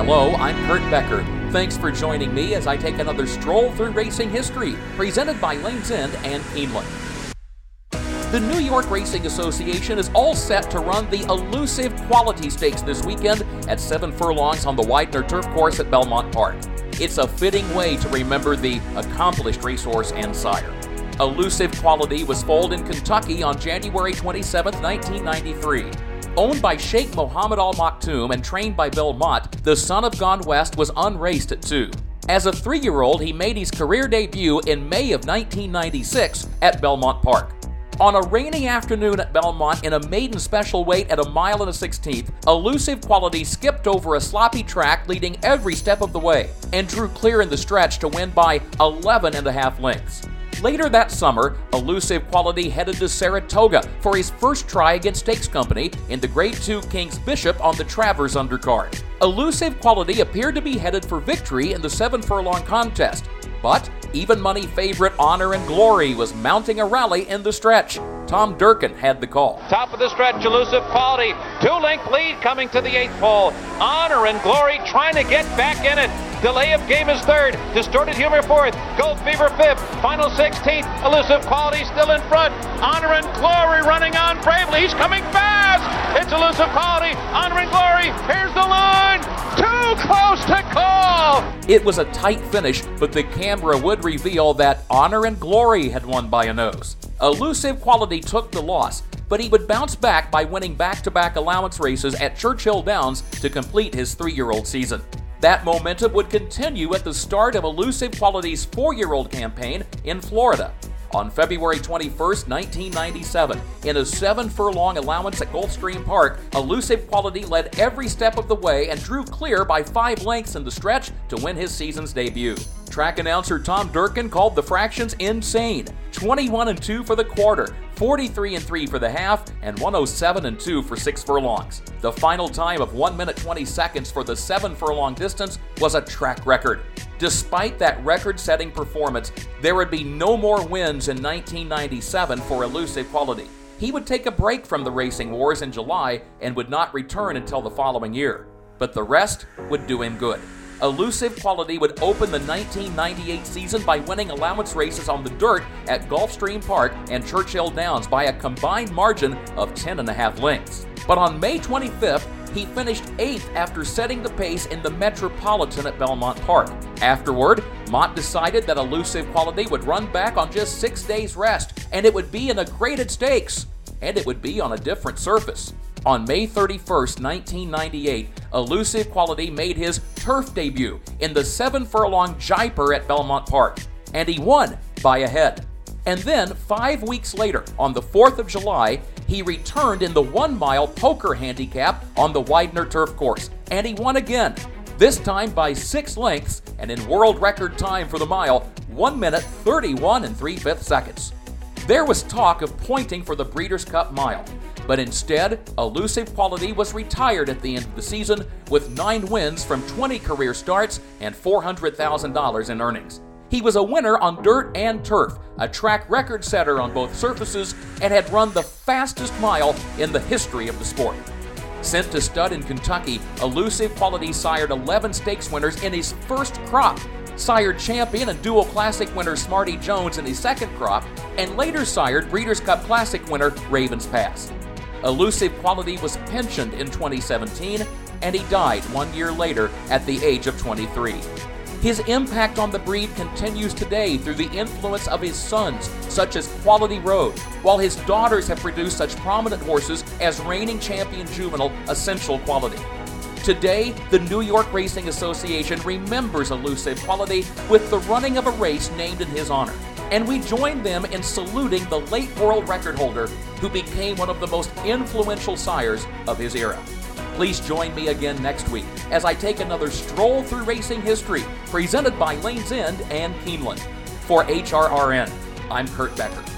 Hello, I'm Kurt Becker. Thanks for joining me as I take another stroll through racing history, presented by Lanes End and Keeneland. The New York Racing Association is all set to run the elusive Quality Stakes this weekend at 7 furlongs on the Widener Turf Course at Belmont Park. It's a fitting way to remember the accomplished racehorse and sire. Elusive Quality was foaled in Kentucky on January 27, 1993. Owned by Sheikh Mohammed Al Maktoum and trained by Bill Mott, the son of Gone West was unraced at 2. As a 3-year-old, he made his career debut in May of 1996 at Belmont Park. On a rainy afternoon at Belmont in a maiden special weight at 1 1/16, Elusive Quality skipped over a sloppy track leading every step of the way and drew clear in the stretch to win by 11.5 lengths. Later that summer, Elusive Quality headed to Saratoga for his first try against Stakes Company in the Grade 2 King's Bishop on the Travers undercard. Elusive Quality appeared to be headed for victory in the 7-furlong contest, but even money favorite Honor and Glory was mounting a rally in the stretch. Tom Durkin had the call. Top of the stretch, Elusive Quality. 2-length lead coming to the 8th pole. Honor and Glory trying to get back in it. Delay of Game is 3rd. Distorted Humor 4th. Gold Fever 5th. Final 16th. Elusive Quality still in front. Honor and Glory running on bravely. He's coming fast. It's Elusive Quality. Honor and Glory. Here's the line. Too close to call. It was a tight finish, but the camera would reveal that Honor and Glory had won by a nose. Elusive Quality took the loss, but he would bounce back by winning back-to-back allowance races at Churchill Downs to complete his 3-year-old season. That momentum would continue at the start of Elusive Quality's 4-year-old campaign in Florida. On February 21, 1997, in a 7-furlong allowance at Gulfstream Park, Elusive Quality led every step of the way and drew clear by 5 lengths in the stretch to win his season's debut. Track announcer Tom Durkin called the fractions insane. 21-2 for the quarter, 43-3 for the half, and 107-2 for 6 furlongs. The final time of 1 minute 20 seconds for the 7-furlong distance was a track record. Despite that record-setting performance, there would be no more wins in 1997 for Elusive Quality. He would take a break from the racing wars in July and would not return until the following year. But the rest would do him good. Elusive Quality would open the 1998 season by winning allowance races on the dirt at Gulfstream Park and Churchill Downs by a combined margin of 10.5 lengths. But on May 25th, he finished 8th after setting the pace in the Metropolitan at Belmont Park. Afterward, Mott decided that Elusive Quality would run back on just 6 days' rest, and it would be in a graded stakes, and it would be on a different surface. On May 31st, 1998, Elusive Quality made his turf debut in the 7-furlong Jaipur at Belmont Park, and he won by a head. And then, 5 weeks later, on the 4th of July, he returned in the 1-mile poker handicap on the Widener Turf Course, and he won again, this time by 6 lengths and in world record time for the mile, 1 minute 31 3/5 seconds. There was talk of pointing for the Breeders' Cup Mile, but instead, Elusive Quality was retired at the end of the season with 9 wins from 20 career starts and $400,000 in earnings. He was a winner on dirt and turf, a track record setter on both surfaces, and had run the fastest mile in the history of the sport. Sent to stud in Kentucky, Elusive Quality sired 11 stakes winners in his first crop, sired champion and dual classic winner Smarty Jones in his second crop, and later sired Breeders' Cup Classic winner Ravens Pass. Elusive Quality was pensioned in 2017, and he died 1 year later at the age of 23. His impact on the breed continues today through the influence of his sons, such as Quality Road, while his daughters have produced such prominent horses as reigning champion juvenile Essential Quality. Today, the New York Racing Association remembers Elusive Quality with the running of a race named in his honor. And we join them in saluting the late world record holder who became one of the most influential sires of his era. Please join me again next week as I take another stroll through racing history presented by Lanes End and Keeneland. For HRRN, I'm Kurt Becker.